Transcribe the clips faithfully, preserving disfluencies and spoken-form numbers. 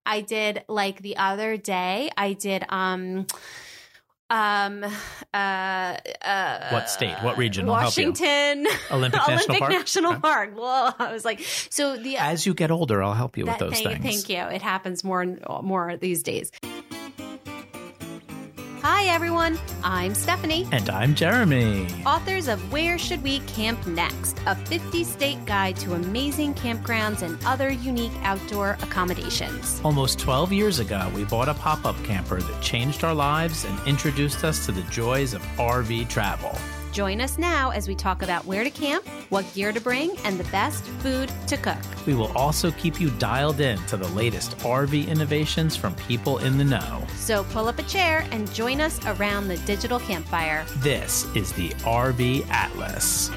I did like the other day, I did, um, um, uh, uh, what state? What region? Washington. Olympic National Olympic Park? National Okay. Park. Well, I was like, so the. As you get older, I'll help you that, with those thank, things. Thank you. It happens more and more these days. Hi, everyone. I'm Stephanie. And I'm Jeremy. Authors of Where Should We Camp Next? A fifty-state guide to amazing campgrounds and other unique outdoor accommodations. Almost twelve years ago, we bought a pop-up camper that changed our lives and introduced us to the joys of R V travel. Join us now as we talk about where to camp, what gear to bring, and the best food to cook. We will also keep you dialed in to the latest R V innovations from people in the know. So pull up a chair and join us around the digital campfire. This is the R V Atlas.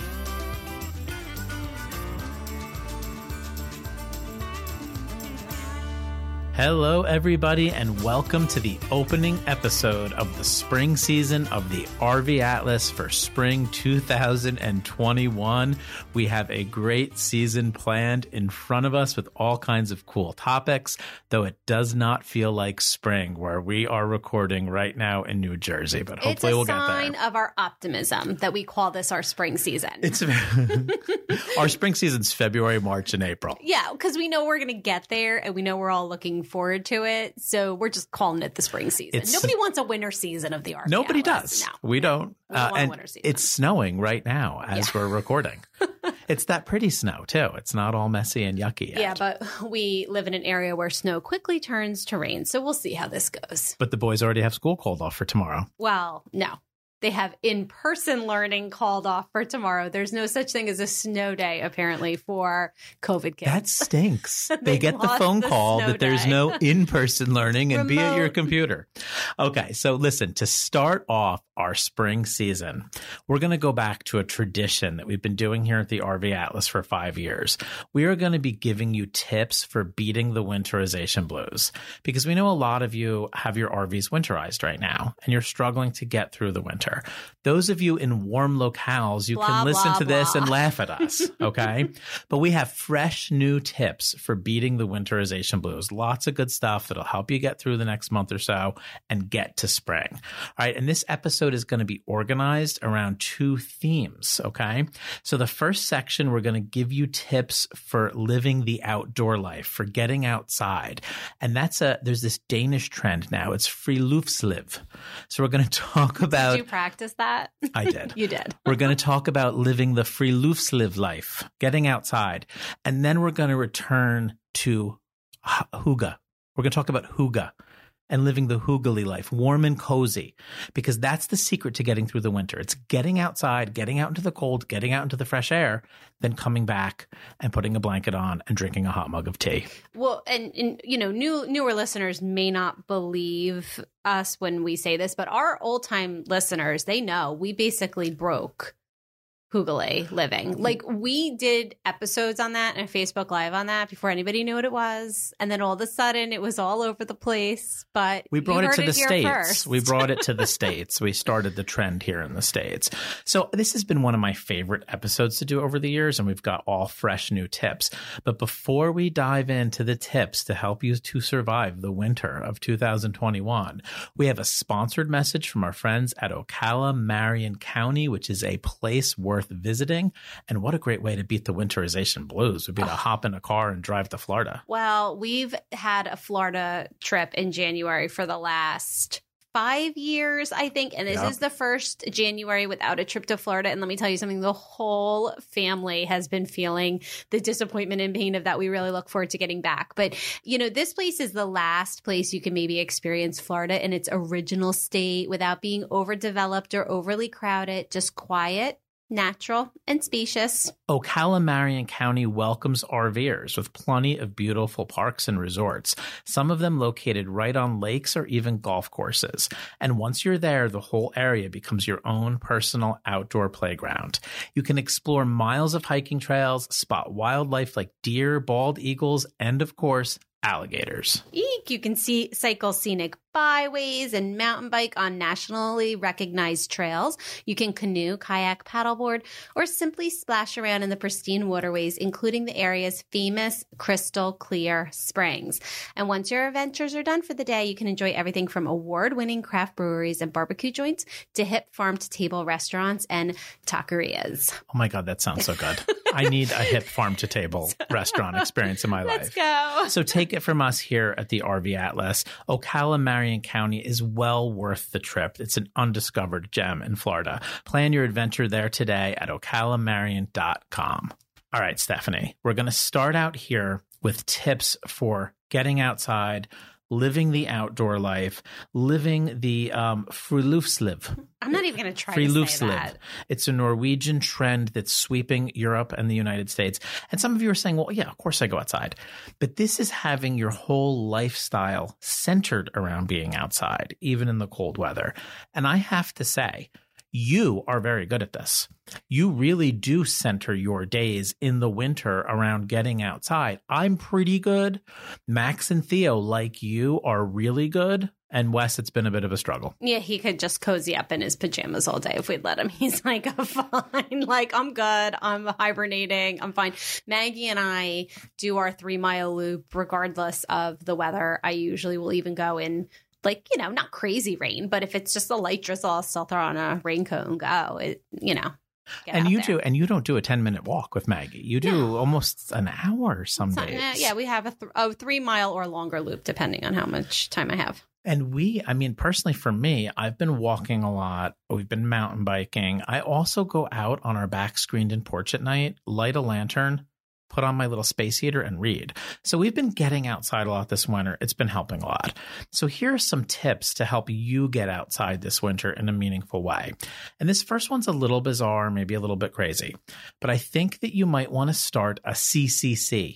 Hello, everybody, and welcome to the opening episode of the spring season of the R V Atlas for spring two thousand twenty-one. We have a great season planned in front of us with all kinds of cool topics, though it does not feel like spring where we are recording right now in New Jersey, but hopefully we'll get there. It's a sign of our optimism that we call this our spring season. It's our spring season's February, March, and April. Yeah, because we know we're going to get there and we know we're all looking forward to it. So we're just calling it the spring season. It's, Nobody wants a winter season of the R V Nobody Atlas. does. No. We don't. We don't uh, want a and winter season. It's snowing right now as Yeah. we're recording. It's that pretty snow, too. It's not all messy and yucky yet. Yeah, but we live in an area where snow quickly turns to rain. So we'll see how this goes. But the boys already have school called off for tomorrow. Well, no. They have in-person learning called off for tomorrow. There's no such thing as a snow day, apparently, for COVID kids. That stinks. They They get the lost phone the call snow that there's day. no in-person learning and be at your Remote. computer. Okay, so listen, to start off our spring season, we're going to go back to a tradition that we've been doing here at the R V Atlas for five years. We are going to be giving you tips for beating the winterization blues, because we know a lot of you have your R Vs winterized right now and you're struggling to get through the winter. Those of you in warm locales, you Blah, can listen blah, to this blah. and laugh at us, okay? But we have fresh new tips for beating the winterization blues. Lots of good stuff that'll help you get through the next month or so and get to spring. All right, and this episode is going to be organized around two themes, okay? So the first section, we're going to give you tips for living the outdoor life, for getting outside. And that's a, there's this Danish trend now. It's friluftsliv. So we're going to talk about... Did you practice that? I did. You did. We're going to talk about living the friluftsliv life, getting outside. And then we're going to return to h- hygge. We're going to talk about hygge and living the hyggely life, warm and cozy, because that's the secret to getting through the winter. It's getting outside, getting out into the cold, getting out into the fresh air, then coming back and putting a blanket on and drinking a hot mug of tea. Well, and, and you know, new newer listeners may not believe us when we say this, but our old time listeners, they know we basically broke Hygge living. Like, we did episodes on that and Facebook Live on that before anybody knew what it was. And then all of a sudden it was all over the place. But we brought you it to heard the here States. first. We brought it to the States. We started the trend here in the States. So this has been one of my favorite episodes to do over the years, and we've got all fresh new tips. But before we dive into the tips to help you to survive the winter of two thousand twenty-one, we have a sponsored message from our friends at Ocala, Marion County, which is a place worth visiting. And what a great way to beat the winterization blues would be to hop in a car and drive to Florida. Well, we've had a Florida trip in January for the last five years, I think. And this Yeah. is the first January without a trip to Florida. And let me tell you something, the whole family has been feeling the disappointment and pain of that. We really look forward to getting back. But, you know, this place is the last place you can maybe experience Florida in its original state without being overdeveloped or overly crowded, just quiet, natural, and spacious. Ocala, Marion County welcomes RVers with plenty of beautiful parks and resorts, some of them located right on lakes or even golf courses. And once you're there, the whole area becomes your own personal outdoor playground. You can explore miles of hiking trails, spot wildlife like deer, bald eagles, and of course, alligators. Eek, you can see cycle scenic byways and mountain bike on nationally recognized trails. You can canoe, kayak, paddleboard, or simply splash around in the pristine waterways, including the area's famous crystal clear springs. And once your adventures are done for the day, you can enjoy everything from award-winning craft breweries and barbecue joints to hip farm-to-table restaurants and taquerias. Oh my God, that sounds so good. I need a hip farm-to-table restaurant experience in my Let's life. go. So take it from us here at the R V Atlas. Ocala Marion County is well worth the trip. It's an undiscovered gem in Florida. Plan your adventure there today at ocala marion dot com. All right, Stephanie, we're going to start out here with tips for getting outside, living the outdoor life, living the um, friluftsliv. I'm not even going to try to say that. It's a Norwegian trend that's sweeping Europe and the United States. And some of you are saying, well, yeah, of course I go outside. But this is having your whole lifestyle centered around being outside, even in the cold weather. And I have to say, you are very good at this. You really do center your days in the winter around getting outside. I'm pretty good. Max and Theo, like you, are really good. And Wes, it's been a bit of a struggle. Yeah, he could just cozy up in his pajamas all day if we'd let him. He's like, I'm fine. Like, I'm good. I'm hibernating. I'm fine. Maggie and I do our three mile loop regardless of the weather. I usually will even go in, like, you know, not crazy rain, but if it's just a light drizzle, I'll still throw on a raincoat and go, it, you know. And you there. do, and you don't do a ten minute walk with Maggie. You do no. almost an hour some Something, days. Yeah, we have a, th- a three mile or longer loop, depending on how much time I have. And we, I mean, personally for me, I've been walking a lot. We've been mountain biking. I also go out on our back screened in porch at night, light a lantern, put on my little space heater and read. So we've been getting outside a lot this winter. It's been helping a lot. So here are some tips to help you get outside this winter in a meaningful way. And this first one's a little bizarre, maybe a little bit crazy, but I think that you might want to start a C C C,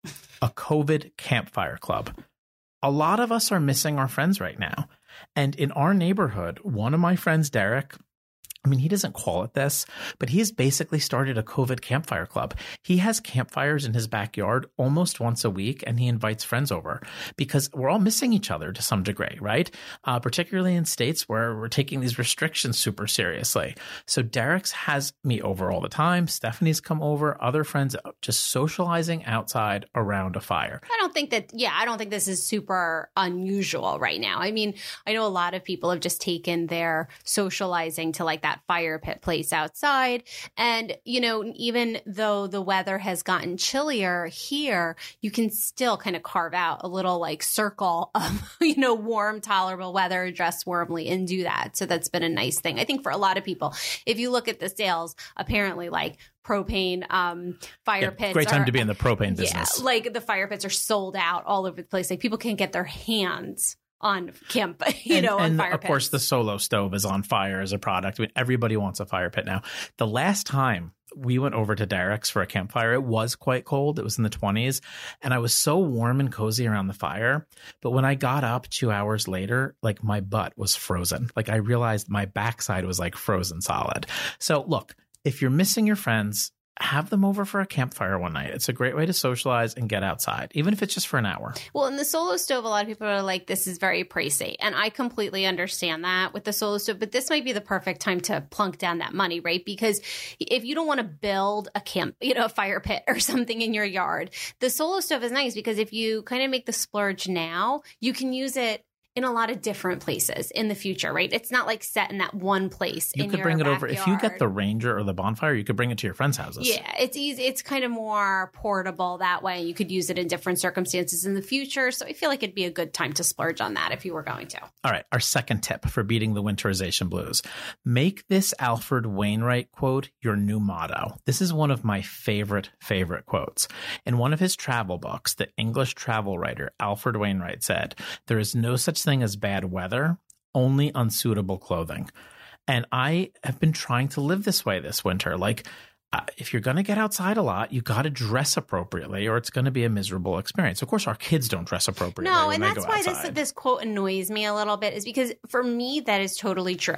a COVID campfire club. A lot of us are missing our friends right now. And in our neighborhood, one of my friends, Derek, I mean, he doesn't call it this, but he has basically started a COVID campfire club. He has campfires in his backyard almost once a week, and he invites friends over because we're all missing each other to some degree, right? Uh, particularly in states where we're taking these restrictions super seriously. So Derek's has me over all the time. Stephanie's come over, other friends, just socializing outside around a fire. I don't think that, yeah, I don't think this is super unusual right now. I mean, I know a lot of people have just taken their socializing to like that fire pit place outside. And, you know, even though the weather has gotten chillier here, you can still kind of carve out a little like circle of, you know, warm, tolerable weather, dress warmly and do that. So that's been a nice thing. I think for a lot of people, if you look at the sales, apparently like propane um, fire yeah, pits. Great time are, to be in the propane business. Yeah, like the fire pits are sold out all over the place. Like people can't get their hands on camp, you and, know, and on fire of pits. course, the Solo Stove is on fire as a product. I mean, everybody wants a fire pit now. The last time we went over to Derek's for a campfire, it was quite cold. It was in the twenties, and I was so warm and cozy around the fire. But when I got up two hours later, like my butt was frozen. Like I realized my backside was like frozen solid. So look, if you're missing your friends, have them over for a campfire one night. It's a great way to socialize and get outside, even if it's just for an hour. Well, in the Solo Stove, a lot of people are like, this is very pricey. And I completely understand that with the Solo Stove. But this might be the perfect time to plunk down that money, right? Because if you don't want to build a camp, you know, a fire pit or something in your yard, the Solo Stove is nice because if you kind of make the splurge now, you can use it in a lot of different places in the future, right? It's not like set in that one place. You in could your bring it backyard. over. If you get the Ranger or the bonfire, you could bring it to your friends' houses. Yeah, it's easy. It's kind of more portable that way. You could use it in different circumstances in the future. So I feel like it'd be a good time to splurge on that if you were going to. All right. Our second tip for beating the winterization blues. Make this Alfred Wainwright quote your new motto. This is one of my favorite, favorite quotes. In one of his travel books, the English travel writer Alfred Wainwright said, "There is no such thing as bad weather. Weather, only unsuitable clothing." And I have been trying to live this way this winter. Like, uh, if you're going to get outside a lot, you got to dress appropriately or it's going to be a miserable experience. Of course, our kids don't dress appropriately. No, when and they that's go why outside. this this quote annoys me a little bit, is because for me, that is totally true.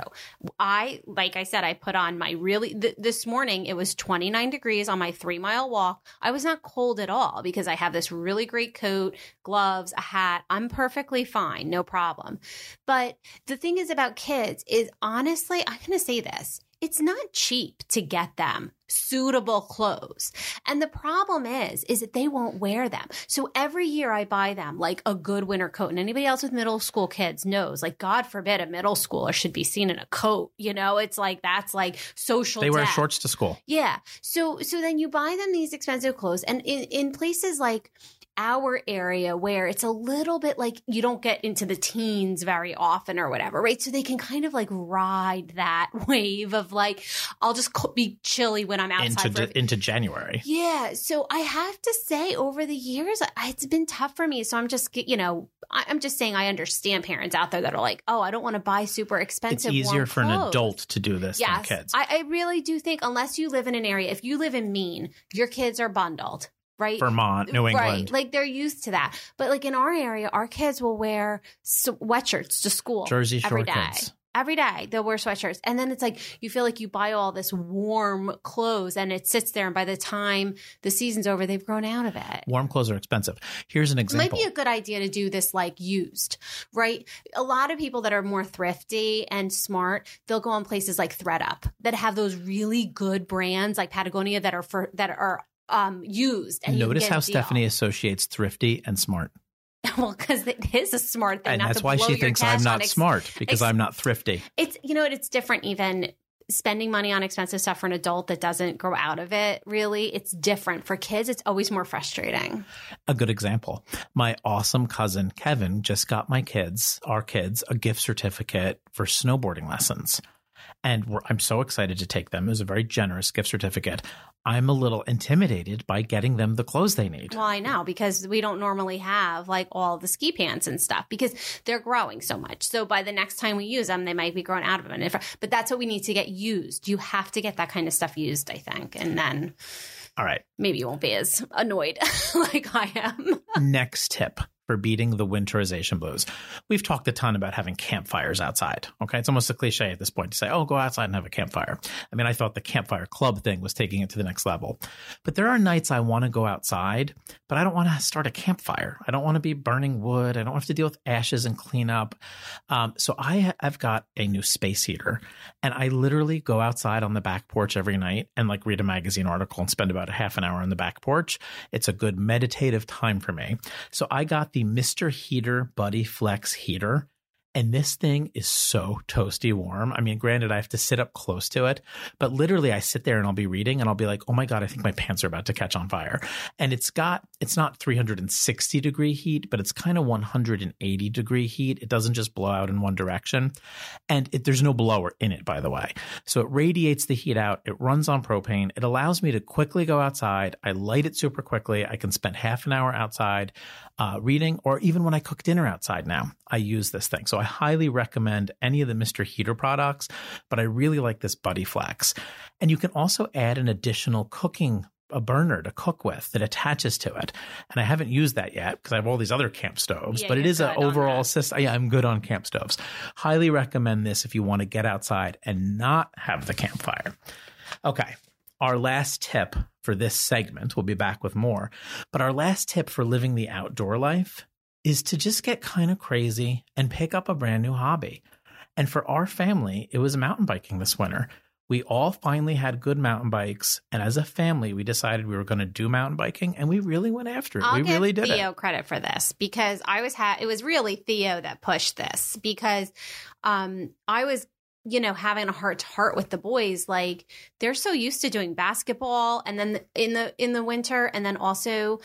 I, like I said, I put on my really, th- this morning, it was twenty-nine degrees on my three mile walk. I was not cold at all because I have this really great coat, gloves, a hat. I'm perfectly fine. No problem. But the thing is about kids is, honestly, I'm going to say this. It's not cheap to get them suitable clothes. And the problem is, is that they won't wear them. So every year I buy them like a good winter coat. And anybody else with middle school kids knows, like, God forbid a middle schooler should be seen in a coat. You know, it's like, that's like social They wear death. shorts to school. Yeah. So, so then you buy them these expensive clothes. And in, in places like our area where it's a little bit like you don't get into the teens very often or whatever, right? So they can kind of like ride that wave of like, I'll just be chilly when I'm outside. Into, for- into January. Yeah. So I have to say, over the years, it's been tough for me. So I'm just, you know, I'm just saying I understand parents out there that are like, oh, I don't want to buy super expensive. It's easier warm for an clothes. adult to do this Yes, than kids. I, I really do think, unless you live in an area, if you live in Maine, your kids are bundled. Right? Vermont, New England. Right. Like they're used to that. But like in our area, our kids will wear sweatshirts to school. Jersey Shore every day. kids. Every day they'll wear sweatshirts. And then it's like you feel like you buy all this warm clothes and it sits there. And by the time the season's over, they've grown out of it. Warm clothes are expensive. Here's an It example. might be a good idea to do this like used, right? A lot of people that are more thrifty and smart, they'll go on places like ThreadUp that have those really good brands like Patagonia that are for that are um used. And Notice you can how get a deal. Stephanie associates thrifty and smart. Well, because it is a smart thing. And not that's to why blow she your thinks cash I'm on not ex- smart because ex- I'm not thrifty. It's, you know what, it's different even spending money on expensive stuff for an adult that doesn't grow out of it, really. It's different. For kids, it's always more frustrating. A good example. My awesome cousin, Kevin, just got my kids, our kids, a gift certificate for snowboarding lessons. And we're, I'm so excited to take them. It was a very generous gift certificate. I'm a little intimidated by getting them the clothes they need. Well, I know, because we don't normally have like all the ski pants and stuff because they're growing so much. So by the next time we use them, they might be growing out of them. If, but that's what we need to get used. You have to get that kind of stuff used, I think. And then All right. maybe you won't be as annoyed like I am. Next tip for beating the winterization blues. We've talked a ton about having campfires outside. Okay. It's almost a cliche at this point to say, oh, go outside and have a campfire. I mean, I thought the campfire club thing was taking it to the next level. But there are nights I want to go outside, but I don't want to start a campfire. I don't want to be burning wood. I don't have to deal with ashes and cleanup. Um, so I, I've got a new space heater, and I literally go outside on the back porch every night and like read a magazine article and spend about a half an hour on the back porch. It's a good meditative time for me. So I got the Mister Heater Buddy Flex heater. And this thing is so toasty warm. I mean, granted, I have to sit up close to it, but literally I sit there and I'll be reading and I'll be like, oh my God, I think my pants are about to catch on fire. And it's got, it's not three hundred sixty degree heat, but it's kind of one hundred eighty degree heat. It doesn't just blow out in one direction. And it, there's no blower in it, by the way. So it radiates the heat out. It runs on propane. It allows me to quickly go outside. I light it super quickly. I can spend half an hour outside uh, reading, or even when I cook dinner outside now, I use this thing. So I highly recommend any of the Mister Heater products, but I really like this Buddy Flex. And you can also add an additional cooking a burner to cook with that attaches to it. And I haven't used that yet because I have all these other camp stoves, Yeah, but it you're is an good on overall that. system. Yeah, I'm good on camp stoves. Highly recommend this if you want to get outside and not have the campfire. Okay. Our last tip for this segment, we'll be back with more, but our last tip for living the outdoor life is to just get kind of crazy and pick up a brand new hobby. And for our family, it was mountain biking this winter. We all finally had good mountain bikes. And as a family, we decided we were going to do mountain biking, and we really went after it. I'll we give really did Theo it. credit for this because I was ha- it was really Theo that pushed this because um, I was, you know, having a heart to heart with the boys. Like they're so used to doing basketball, and then in the in the winter, and then also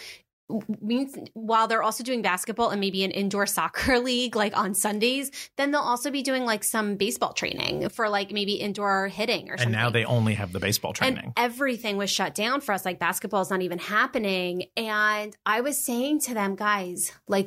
means while they're also doing basketball and maybe an indoor soccer league like on Sundays, then they'll also be doing like some baseball training for like maybe indoor hitting or And something. now they only have the baseball training. And everything was shut down for us. Like basketball is not even happening. And I was saying to them, guys, like,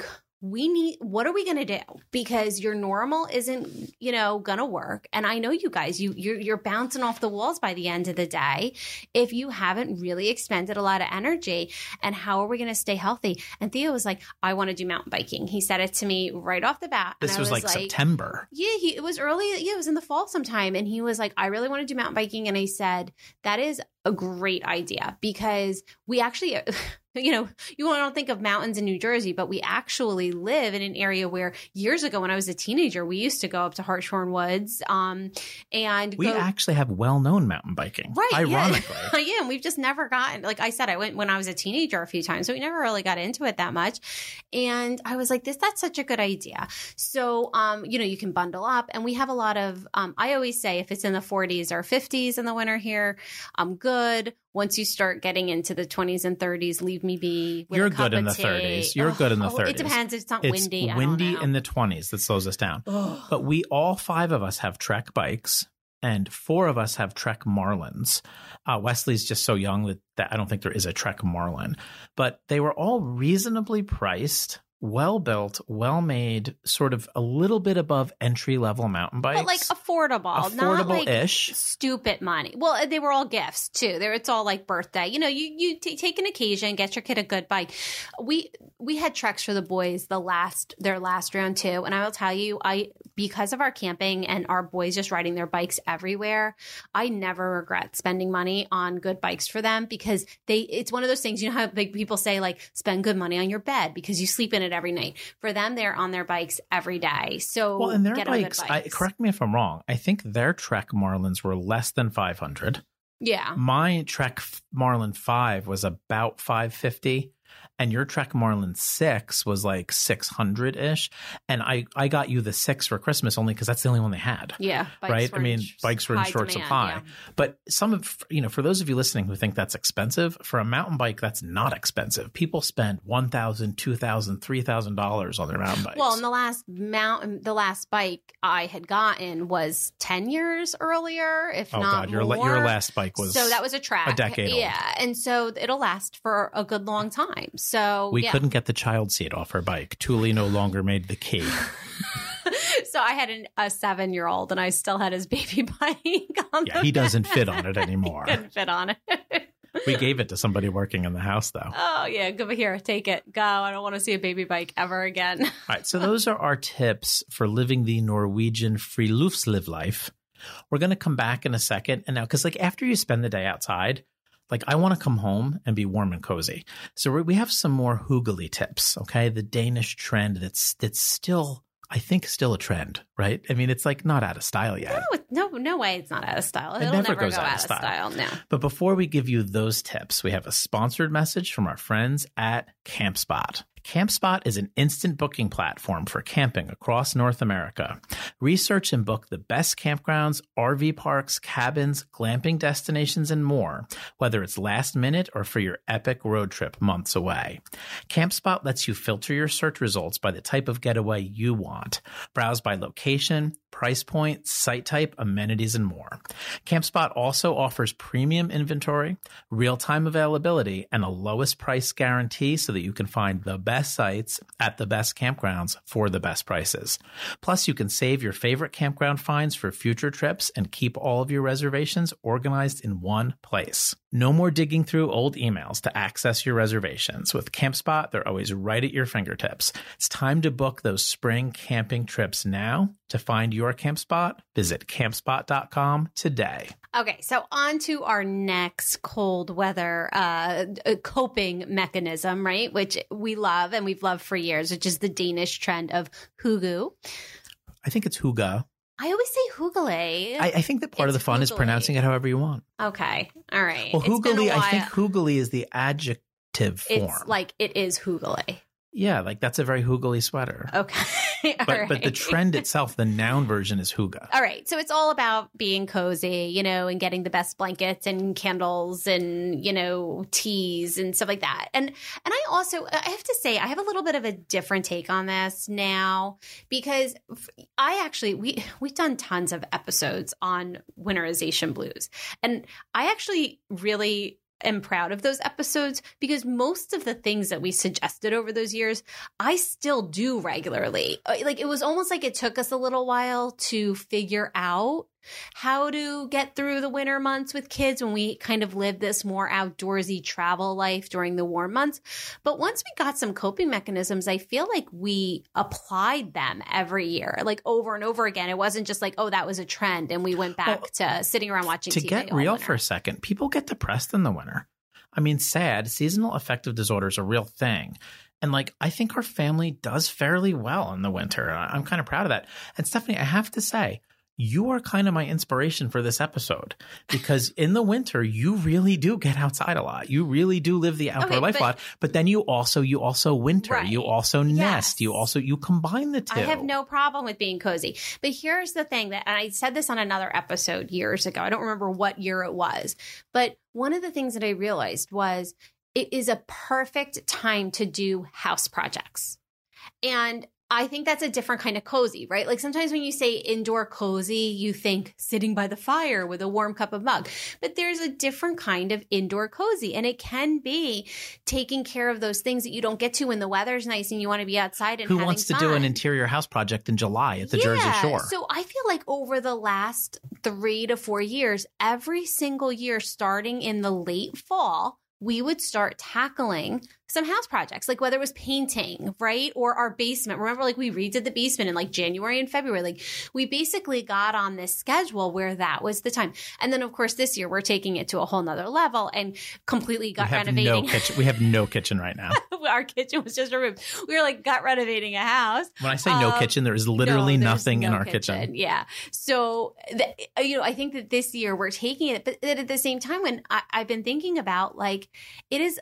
we need, what are we going to do? Because your normal isn't, you know, going to work. And I know you guys, you, you're, you're bouncing off the walls by the end of the day if you haven't really expended a lot of energy. And how are we going to stay healthy? And Theo was like, I want to do mountain biking. He said it to me right off the bat. This and was, I was like, like September. Yeah, he, it was early. Yeah, it was in the fall sometime. And he was like, I really want to do mountain biking. And I said, that is a great idea because we actually, you know, you don't think of mountains in New Jersey, but we actually live in an area where years ago when I was a teenager, we used to go up to Hartshorn Woods. Um, and we go, actually have well-known mountain biking, right? Ironically. Yeah. yeah. And we've just never gotten, like I said, I went when I was a teenager a few times, so we never really got into it that much. And I was like, this, that's such a good idea. So, um, you know, you can bundle up and we have a lot of, um, I always say if it's in the forties or fifties in the winter here, I'm good. Once you start getting into the twenties and thirties, leave me be. With You're a cup good in the of tea. thirties. You're oh, good in the oh, thirties. It depends. It's not it's windy. It's windy I don't know. in the twenties that slows us down. Oh. But we all five of us have Trek bikes and four of us have Trek Marlins. Uh, Wesley's just so young that, that I don't think there is a Trek Marlin. But they were all reasonably priced. Well built, well made, sort of a little bit above entry level mountain bikes. But like affordable, affordable not like ish. Stupid money. Well, they were all gifts too. There, it's all like birthday. You know, you you t- take an occasion, get your kid a good bike. We we had Treks for the boys the last their last round too, and I will tell you, I because of our camping and our boys just riding their bikes everywhere, I never regret spending money on good bikes for them because they. It's one of those things. You know how big people say like spend good money on your bed because you sleep in it every night. For them, they're on their bikes every day. So well, and their get bikes, bikes. I, correct me if I'm wrong. I think their Trek Marlins were less than five hundred. Yeah. My Trek Marlin five was about five fifty. And your Trek Marlin six was like six hundred ish. And I, I got you the six for Christmas only because that's the only one they had. Yeah. Right. I mean, bikes were in short demand, supply. Yeah. But some of, you know, for those of you listening who think that's expensive, for a mountain bike, that's not expensive. People spend one thousand dollars, two thousand dollars, three thousand dollars on their mountain bikes. Well, and the last mountain, the last bike I had gotten was ten years earlier, if oh, not God, your, more. your last bike was so that was a Trek. a decade old. Yeah. And so it'll last for a good long time. So we yeah. couldn't get the child seat off her bike. Thule no longer made the key. So I had an, a seven-year-old, and I still had his baby bike on Yeah, the he doesn't fit on it anymore. He couldn't fit on it. We gave it to somebody working in the house, though. Oh, yeah. Go here. Take it. Go. I don't want to see a baby bike ever again. All right. So those are our tips for living the Norwegian friluftsliv life. We're going to come back in a second. And now, because like after you spend the day outside, like I want to come home and be warm and cozy. So we have some more hygge tips, okay? The Danish trend that's that's still, I think, still a trend, right? I mean, it's like not out of style yet. No, no, no way it's not out of style. It It'll never never goes go out of out of style. style. No. But before we give you those tips, we have a sponsored message from our friends at CampSpot. CampSpot is an instant booking platform for camping across North America. Research and book the best campgrounds, R V parks, cabins, glamping destinations, and more, whether it's last minute or for your epic road trip months away. CampSpot lets you filter your search results by the type of getaway you want. Browse by location, price point, site type, amenities, and more. CampSpot also offers premium inventory, real-time availability, and a lowest price guarantee so that you can find the best sites at the best campgrounds for the best prices. Plus, you can save your favorite campground finds for future trips and keep all of your reservations organized in one place. No more digging through old emails to access your reservations. With CampSpot, they're always right at your fingertips. It's time to book those spring camping trips now. To find your camp spot, visit campspot dot com today. Okay, so on to our next cold weather uh, coping mechanism, right? Which we love and we've loved for years, which is the Danish trend of hygge. I think it's hygge. I always say hygge. I, I think that part It's of the fun hygge. is pronouncing it however you want. Okay, all right. Well, It's been a hygge, I think while. hygge is the adjective form. It's like it is hygge. Yeah, like that's a very hygge sweater. Okay, all But right. but the trend itself, the noun version is hygge. All right. So it's all about being cozy, you know, and getting the best blankets and candles and, you know, teas and stuff like that. And and I also, I have to say, I have a little bit of a different take on this now because I actually, we, we've done tons of episodes on winterization blues. And I actually really am proud of those episodes because most of the things that we suggested over those years, I still do regularly. Like it was almost like it took us a little while to figure out how to get through the winter months with kids when we kind of lived this more outdoorsy travel life during the warm months. But once we got some coping mechanisms, I feel like we applied them every year, like over and over again. It wasn't just like, oh, that was a trend and we went back well, to sitting around watching to T V. To get real for a second, people get depressed in the winter. I mean, sad, seasonal affective disorder is a real thing. And like, I think our family does fairly well in the winter. I'm kind of proud of that. And Stephanie, I have to say, you are kind of my inspiration for this episode because in the winter, you really do get outside a lot. You really do live the outdoor okay, life but, a lot. But then you also, you also winter, right. you also nest, yes. you also, you combine the two. I have no problem with being cozy. But here's the thing that, and I said this on another episode years ago. I don't remember what year it was. But one of the things that I realized was it is a perfect time to do house projects. And I think that's a different kind of cozy, right? Like sometimes when you say indoor cozy, you think sitting by the fire with a warm cup of mug. But there's a different kind of indoor cozy. And it can be taking care of those things that you don't get to when the weather's nice and you want to be outside and Who having wants to fun. do an interior house project in July at the yeah. Jersey Shore? So I feel like over the last three to four years, every single year starting in the late fall, we would start tackling some house projects, like whether it was painting, right? Or our basement. Remember, like we redid the basement in like January and February. Like we basically got on this schedule where that was the time. And then of course this year we're taking it to a whole nother level and completely gut we have renovating. No kitchen. We have no kitchen right now. Our kitchen was just removed. We were like gut renovating a house. When I say no um, kitchen, there is literally no, nothing no in our kitchen. kitchen. Yeah. So, the, you know, I think that this year we're taking it, but at the same time, when I, I've been thinking about like, it is,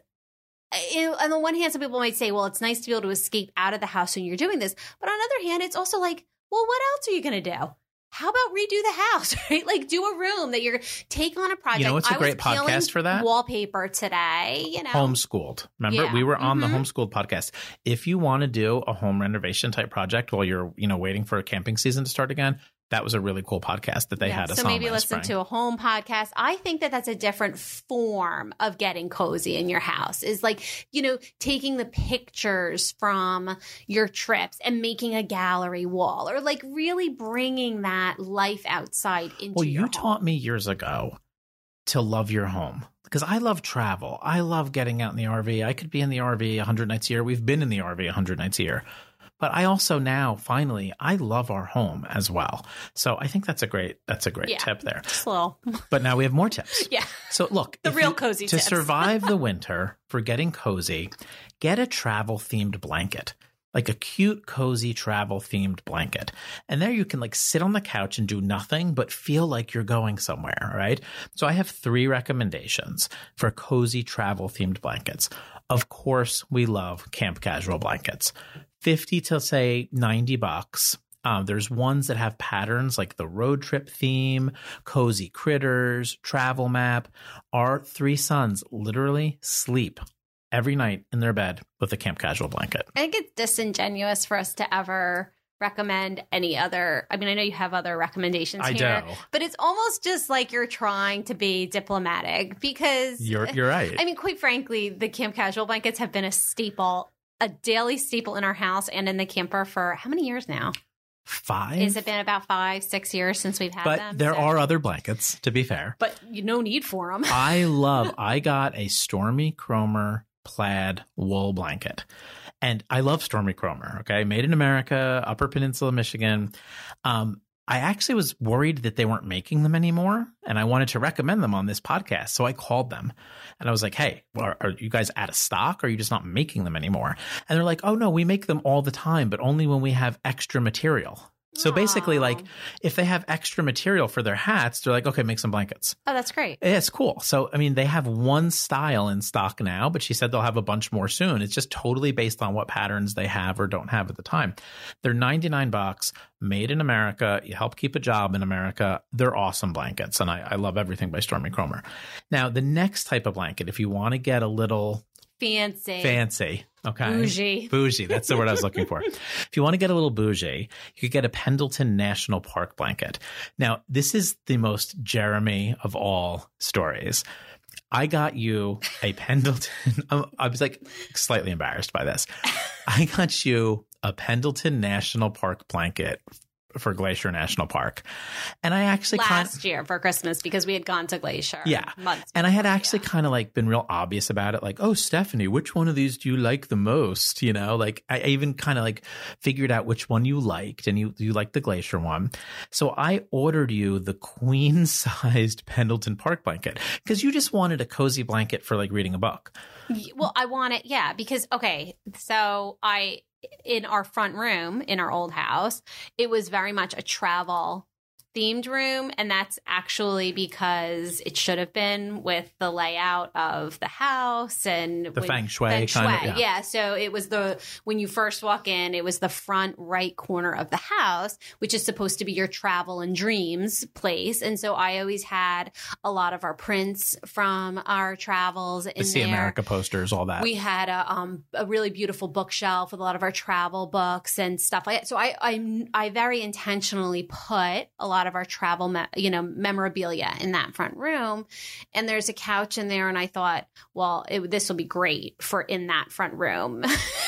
you know, on the one hand, some people might say, well, it's nice to be able to escape out of the house when you're doing this. But on the other hand, it's also like, well, what else are you going to do? How about redo the house, right? Like do a room that you're take on a project. You know what's a I great was peeling podcast for that? Wallpaper today, you know. Homeschooled. Remember, Yeah. we were on Mhm. the Homeschooled podcast. If you want to do a home renovation type project while you're, you know, waiting for a camping season to start again, that was a really cool podcast that they Yeah, had us so on maybe last listen spring. to a home podcast. I think that that's a different form of getting cozy in your house is like, you know, taking the pictures from your trips and making a gallery wall or like really bringing that life outside into Well, your you home. taught me years ago to love your home because I love travel. I love getting out in the R V. I could be in the R V one hundred nights a year. We've been in the R V one hundred nights a year. But I also now, finally, I love our home as well. So I think that's a great that's a great Yeah. tip there. Just a little. But now we have more tips. Yeah. So look, The if real you- cozy to tips. survive the winter for getting cozy, get a travel themed blanket. Like a cute, cozy, travel-themed blanket. And there you can like sit on the couch and do nothing but feel like you're going somewhere, right? So I have three recommendations for cozy, travel-themed blankets. Of course, we love Camp Casual blankets. fifty to, say, ninety bucks. Um, there's ones that have patterns like the road trip theme, cozy critters, travel map. Our three sons literally sleep every night in their bed with a Camp Casual blanket. I think it's disingenuous for us to ever recommend any other. I mean, I know you have other recommendations I here, do. but it's almost just like you're trying to be diplomatic because You're you're right. I mean, quite frankly, the Camp Casual blankets have been a staple, a daily staple in our house and in the camper for how many years now? Five? Has it been about five, six years since we've had But them? there So- are other blankets, to be fair. but you no need for them. I love, I got a Stormy Cromer plaid wool blanket. And I love Stormy Cromer, okay? Made in America, Upper Peninsula, Michigan. Um, I actually was worried that they weren't making them anymore, and I wanted to recommend them on this podcast. So I called them, and I was like, hey, are, are you guys out of stock, or are you just not making them anymore? And they're like, oh, no, we make them all the time, but only when we have extra material. So basically, Aw. like, if they have extra material for their hats, they're like, okay, make some blankets. Oh, that's great. Yeah, it's cool. So, I mean, they have one style in stock now, but she said they'll have a bunch more soon. It's just totally based on what patterns they have or don't have at the time. They're ninety-nine bucks, made in America. You help keep a job in America. They're awesome blankets, and I, I love everything by Stormy Cromer. Now, the next type of blanket, if you want to get a little Fancy. fancy, okay? Bougie. Bougie. That's the word I was looking for. If you want to get a little bougie, you could get a Pendleton National Park blanket. Now, this is the most Jeremy of all stories. I got you a Pendleton. I was like slightly embarrassed by this. I got you a Pendleton National Park blanket for Glacier National Park. And I actually last kind year for Christmas because we had gone to Glacier. Yeah. Months and I had before, actually yeah. kind of like been real obvious about it. Like, oh, Stephanie, which one of these do you like the most? You know, like I even kind of like figured out which one you liked, and you, you liked the Glacier one. So I ordered you the queen sized Pendleton Park blanket because you just wanted a cozy blanket for like reading a book. Well, I want it. Yeah. Because, okay. So I, in our front room in our old house, it was very much a travel themed room, and that's actually because it should have been with the layout of the house and the when, feng shui, feng kind shui. of. Yeah. yeah, so it was the when you first walk in, it was the front right corner of the house, which is supposed to be your travel and dreams place. And so I always had a lot of our prints from our travels in The See there. America posters, all that. We had a um a really beautiful bookshelf with a lot of our travel books and stuff like that. So I I I very intentionally put a lot of our travel, me- you know, memorabilia in that front room. And there's a couch in there. And I thought, well, it, this will be great for in that front room.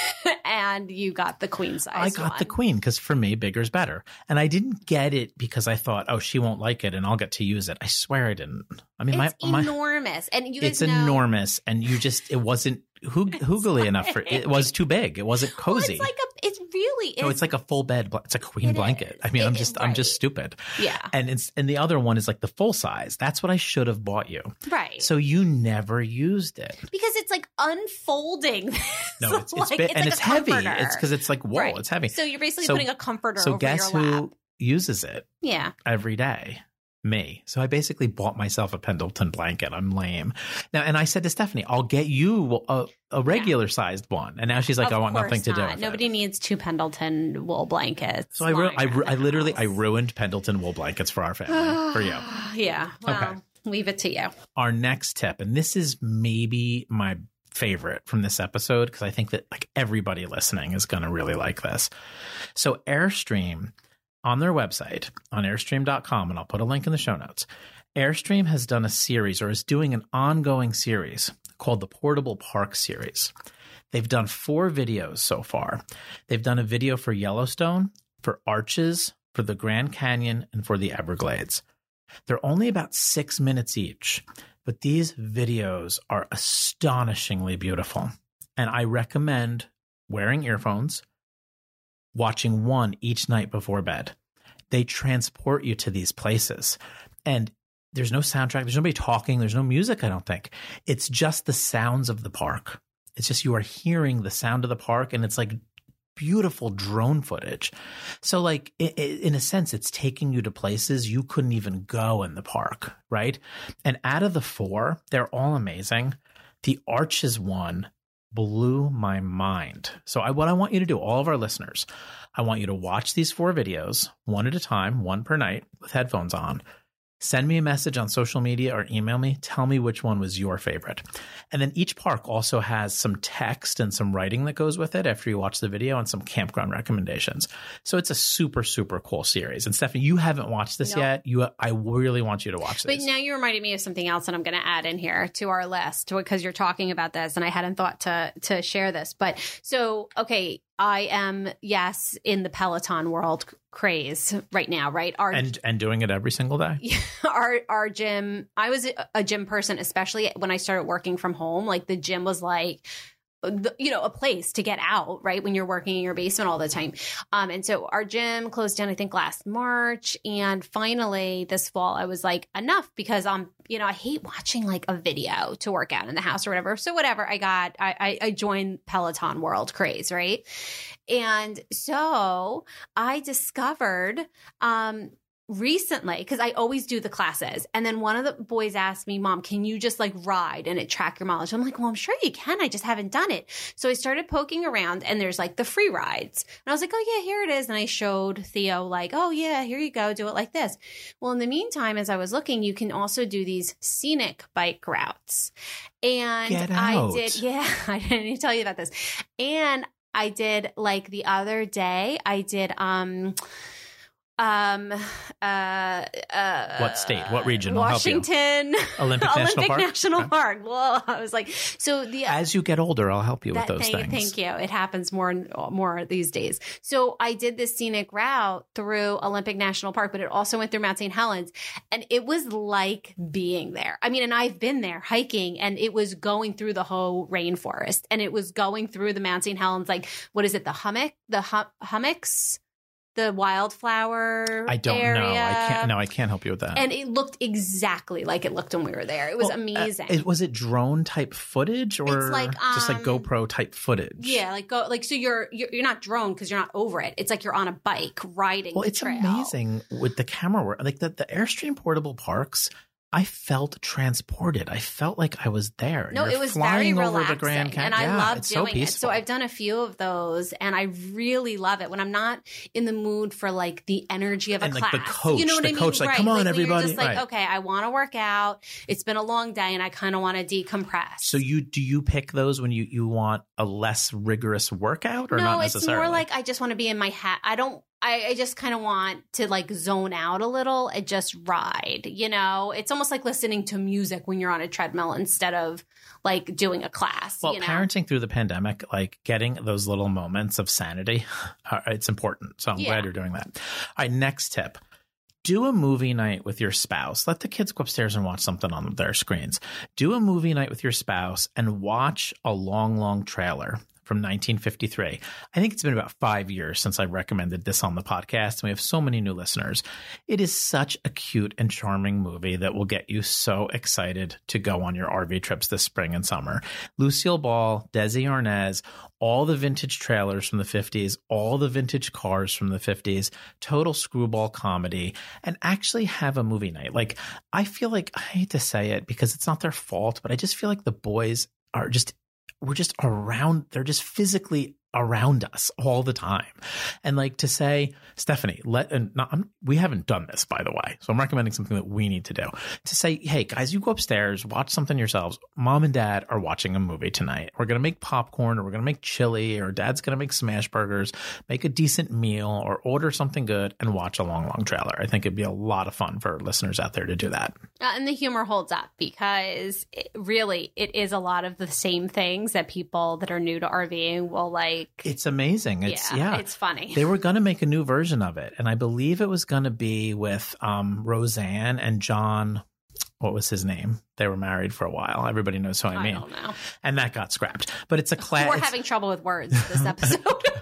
And you got the queen size. I got one. the queen because for me, bigger's better. And I didn't get it because I thought, oh, she won't like it and I'll get to use it. I swear I didn't. I mean, It's my, my enormous. And you guys it's know, enormous. And you just, it wasn't hoog- hoogly enough for it. Was too big. It wasn't well, cozy. it's like a, it's really, No, it's like a full bed. bla- It's a queen It blanket. is. I mean, I'm It- just, I'm just right. stupid. yeah, And it's, and the other one is like the full size. That's what I should have bought you. right. So you never used it. Because it's like unfolding. No, it's, it's like, big it's and like it's a heavy. comforter. It's because it's like, whoa, Right. it's heavy. So you're basically So- putting a comforter So over guess your lap. who uses it Yeah. every day? Me. So I basically bought myself a Pendleton blanket. I'm lame. Now, and I said to Stephanie, I'll get you a, a regular sized one. And now she's like, Of I want nothing course to do not. with Nobody it. needs two Pendleton wool blankets. So I, ru- lying I, ru- around I the literally, I house. ruined Pendleton wool blankets for our family, for you. Yeah. Well, Okay. leave it to you. Our next tip, and this is maybe my favorite from this episode because I think that like everybody listening is going to really like this. So Airstream on their website on airstream dot com, and I'll put a link in the show notes. Airstream has done a series or is doing an ongoing series called the Portable Park Series. They've done four videos so far. They've done a video for Yellowstone, for Arches, for the Grand Canyon, and for the Everglades. They're only about six minutes each, but these videos are astonishingly beautiful. And I recommend wearing earphones, watching one each night before bed. They transport you to these places. And there's no soundtrack. There's nobody talking. There's no music, I don't think. It's just the sounds of the park. It's just you are hearing the sound of the park, and it's like beautiful drone footage. So like i- i- in a sense, it's taking you to places you couldn't even go in the park, right? And out of the four, they're all amazing. The Arches one blew my mind. So I, what I want you to do, all of our listeners, I want you to watch these four videos one at a time, one per night with headphones on. Send me a message on social media or email me. Tell me which one was your favorite. And then each park also has some text and some writing that goes with it after you watch the video and some campground recommendations. So it's a super, super cool series. And Stephanie, you haven't watched this No. yet. You, I really want you to watch But this. now you reminded me of something else that I'm going to add in here to our list because you're talking about this and I hadn't thought to to share this. But so, okay, I am, yes, in the Peloton world craze right now, right? Our and and doing it every single day. our our gym, I was a- a gym person, especially when I started working from home. Like the gym was like, the, you know, a place to get out, right? When you're working in your basement all the time. Um, and so our gym closed down, I think last March. And finally this fall, I was like, enough, because I'm, you know, I hate watching like a video to work out in the house or whatever. So whatever, I got, I, I, I joined Peloton World Craze, right? And so I discovered, um, recently, because I always do the classes. And then one of the boys asked me, Mom, can you just like ride and it track your mileage? I'm like, well, I'm sure you can. I just haven't done it. So I started poking around and there's like the free rides. And I was like, oh yeah, here it is. And I showed Theo like, oh yeah, here you go. Do it like this. Well, in the meantime, as I was looking, you can also do these scenic bike routes. And Get I out. did, yeah, I didn't tell you about this. And I did like the other day, I did, um, Um, uh, uh, what state? What region? Washington. Olympic National Olympic Park? National Okay. Park. Well, I was like, so the As you get older, I'll help you that, with those thank, things. Thank you. It happens more and more these days. So I did this scenic route through Olympic National Park, but it also went through Mount Saint Helens, and it was like being there. I mean, and I've been there hiking, and it was going through the whole rainforest, and it was going through the Mount Saint Helens, like what is it? The hummock, the hum- hummocks. The wildflower I don't area. know. I can't. No, I can't help you with that. And it looked exactly like it looked when we were there. It was Well, amazing. Uh, it, was it drone type footage or It's like, just like um, GoPro type footage? yeah, like go like so you're you're, you're not drone because you're not over it. It's like you're on a bike riding. Well, the it's trail. amazing with the camera work. Like the, the Airstream portable parks, I felt transported. I felt like I was there. No, You're it was flying very over relaxing, the Grand Canyon. and I yeah, love it's doing so it. peaceful. So I've done a few of those, and I really love it when I'm not in the mood for like the energy of a And, like, class. the coach, you know what the I mean? coach, like, right. "Come on, when everybody." You're just like, Right. okay, I want to work out. It's been a long day, and I kind of want to decompress. So you do you pick those when you, you want a less rigorous workout or no, not it's necessarily? more like I just want to be in my hat. I don't. I, I just kind of want to like zone out a little and just ride. You know, it's almost like listening to music when you're on a treadmill instead of like doing a class. Well, you know? parenting through the pandemic, like getting those little moments of sanity, uh, it's important. So I'm Yeah. glad you're doing that. All right, next tip. Do a movie night with your spouse. Let the kids go upstairs and watch something on their screens. Do a movie night with your spouse and watch a long, long trailer from nineteen fifty-three. I think it's been about five years since I recommended this on the podcast, and we have so many new listeners. It is such a cute and charming movie that will get you so excited to go on your R V trips this spring and summer. Lucille Ball, Desi Arnaz, all the vintage trailers from the fifties, all the vintage cars from the fifties, total screwball comedy, and actually have a movie night. Like, I feel like, I hate to say it because it's not their fault, but I just feel like the boys are just we're just around, they're just physically around us all the time. And like to say, Stephanie, let, and not, I'm, we haven't done this, by the way. So I'm recommending something that we need to do to say, hey guys, you go upstairs, watch something yourselves. Mom and dad are watching a movie tonight. We're going to make popcorn, or we're going to make chili, or dad's going to make smash burgers, make a decent meal, or order something good and watch a long, long trailer. I think it'd be a lot of fun for listeners out there to do that. Uh, and the humor holds up because it, really it is a lot of the same things that people that are new to RVing will like. It's amazing. It's yeah, yeah, it's funny. They were going to make a new version of it, and I believe it was going to be with um, Roseanne and John. What was his name? They were married for a while. Everybody knows who I mean. I don't know. And that got scrapped. But it's a class. We're having trouble with words this episode.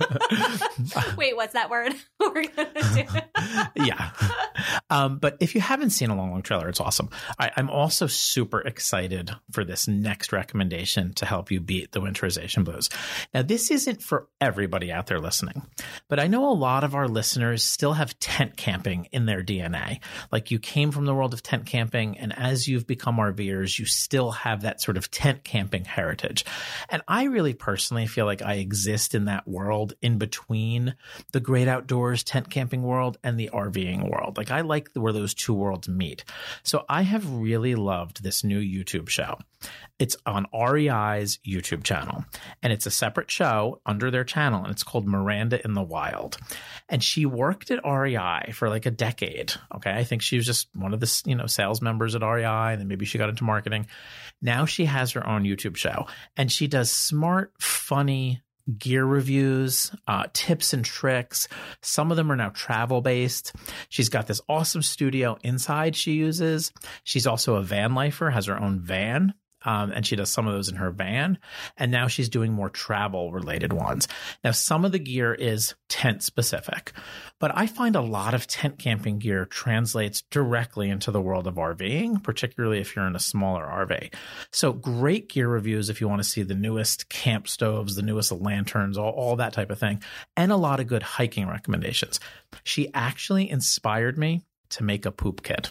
Wait, what's that word? We're gonna do. Yeah. Um, but if you haven't seen a long, long trailer, it's awesome. I, I'm also super excited for this next recommendation to help you beat the winterization blues. Now, this isn't for everybody out there listening, but I know a lot of our listeners still have tent camping in their D N A. Like, you came from the world of tent camping, and as you've become RVers, you still have that sort of tent camping heritage. And I really personally feel like I exist in that world in between the great outdoors tent camping world and the RVing world. Like, I like where those two worlds meet. So I have really loved this new YouTube show. It's on R E I's YouTube channel, and it's a separate show under their channel, and it's called Miranda in the Wild. And she worked at R E I for like a decade. Okay. I think she was just one of the, you know, sales members at R E I, and then maybe she got into marketing. Now she has her own YouTube show, and she does smart, funny gear reviews, uh, tips and tricks. Some of them are now travel based. She's got this awesome studio inside she uses. She's also a van lifer, has her own van. Um, and she does some of those in her van. And now she's doing more travel related ones. Now, some of the gear is tent specific, but I find a lot of tent camping gear translates directly into the world of RVing, particularly if you're in a smaller R V. So great gear reviews if you want to see the newest camp stoves, the newest lanterns, all, all that type of thing, and a lot of good hiking recommendations. She actually inspired me to make a poop kit.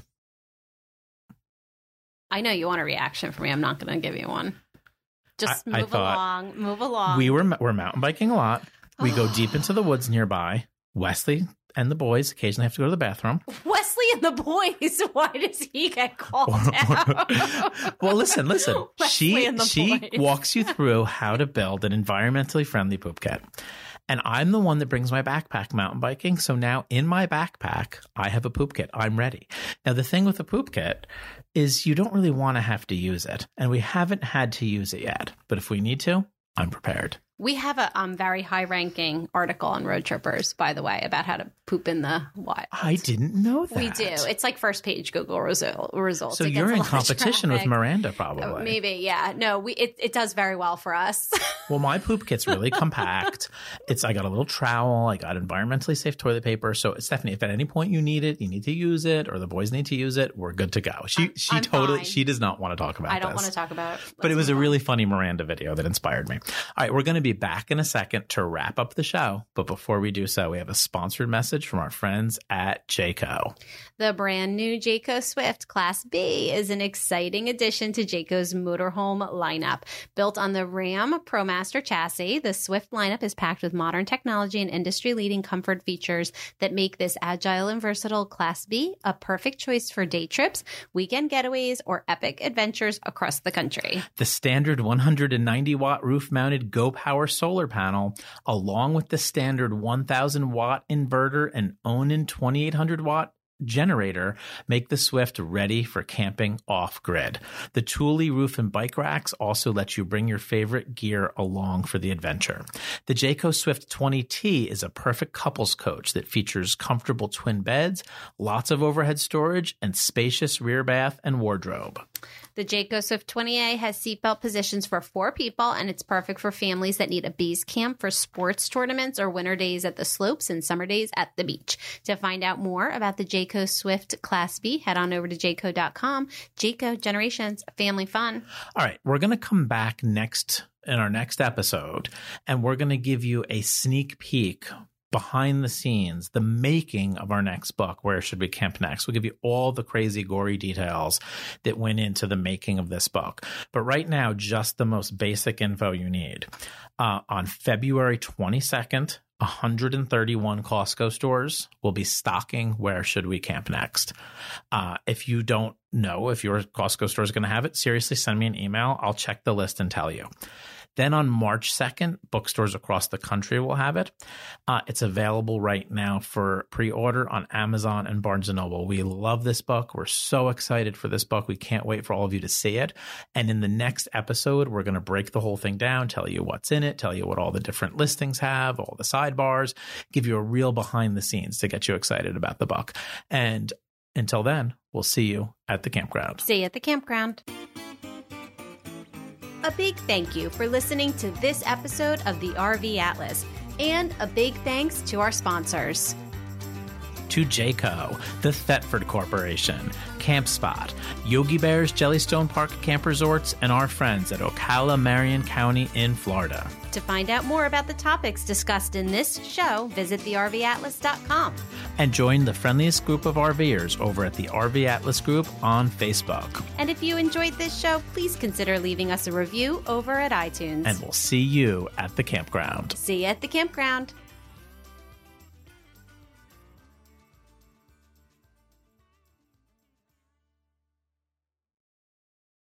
I know you want a reaction from me. I'm not going to give you one. Just I, I move along. Move along. We were we're mountain biking a lot. We go deep into the woods nearby. Wesley and the boys occasionally have to go to the bathroom. Wesley and the boys. Why does he get called out? Well, listen, listen. Wesley She and the she boys. walks you through how to build an environmentally friendly poop kit. And I'm the one that brings my backpack mountain biking. So now in my backpack, I have a poop kit. I'm ready. Now, the thing with the poop kit is you don't really want to have to use it. And we haven't had to use it yet. But if we need to, I'm prepared. We have a um, very high-ranking article on Road Trippers, by the way, about how to poop in the wild. I didn't know that. We do. It's like first page Google result, results. So it you're in competition with Miranda, probably. Uh, maybe, yeah. No, we it, it does very well for us. Well, my poop kit's really compact. It's I got a little trowel. I got environmentally safe toilet paper. So, Stephanie, if at any point you need it, you need to use it, or the boys need to use it, we're good to go. She I'm, she I'm totally fine. she does not want to talk about I don't this. want to talk about it. Let's But it was a move really on. funny Miranda video that inspired me. All right, we're going to be back in a second to wrap up the show. But before we do so, we have a sponsored message from our friends at Jayco. The brand new Jayco Swift Class B is an exciting addition to Jayco's motorhome lineup. Built on the Ram ProMaster chassis, the Swift lineup is packed with modern technology and industry-leading comfort features that make this agile and versatile Class B a perfect choice for day trips, weekend getaways, or epic adventures across the country. The standard one hundred ninety watt roof-mounted Go Power solar panel, along with the standard one thousand watt inverter and Onan twenty-eight hundred watt generator, make the Swift ready for camping off-grid. The Thule roof and bike racks also let you bring your favorite gear along for the adventure. The Jayco Swift twenty T is a perfect couples coach that features comfortable twin beds, lots of overhead storage, and spacious rear bath and wardrobe. The Jayco Swift twenty A has seatbelt positions for four people, and it's perfect for families that need a base camp for sports tournaments or winter days at the slopes and summer days at the beach. To find out more about the Jayco Swift Class B, head on over to jayco dot com. Jayco, Generations, Family Fun. All right, we're going to come back next in our next episode, and we're going to give you a sneak peek behind the scenes, the making of our next book, Where Should We Camp Next? We'll give you all the crazy, gory details that went into the making of this book. But right now, just the most basic info you need. Uh, on February twenty-second, one hundred thirty-one Costco stores will be stocking Where Should We Camp Next. Uh, if you don't know if your Costco store is going to have it, seriously, send me an email. I'll check the list and tell you. Then on March second, bookstores across the country will have it. Uh, it's available right now for pre-order on Amazon and Barnes and Noble. We love this book. We're so excited for this book. We can't wait for all of you to see it. And in the next episode, we're going to break the whole thing down, tell you what's in it, tell you what all the different listings have, all the sidebars, give you a real behind the scenes to get you excited about the book. And until then, we'll see you at the campground. See you at the campground. A big thank you for listening to this episode of the R V Atlas, and a big thanks to our sponsors. To Jayco, the Thetford Corporation, CampSpot, Yogi Bear's Jellystone Park Camp Resorts, and our friends at Ocala, Marion County in Florida. To find out more about the topics discussed in this show, visit the R V atlas dot com. And join the friendliest group of RVers over at the R V Atlas Group on Facebook. And if you enjoyed this show, please consider leaving us a review over at iTunes. And we'll see you at the campground. See you at the campground.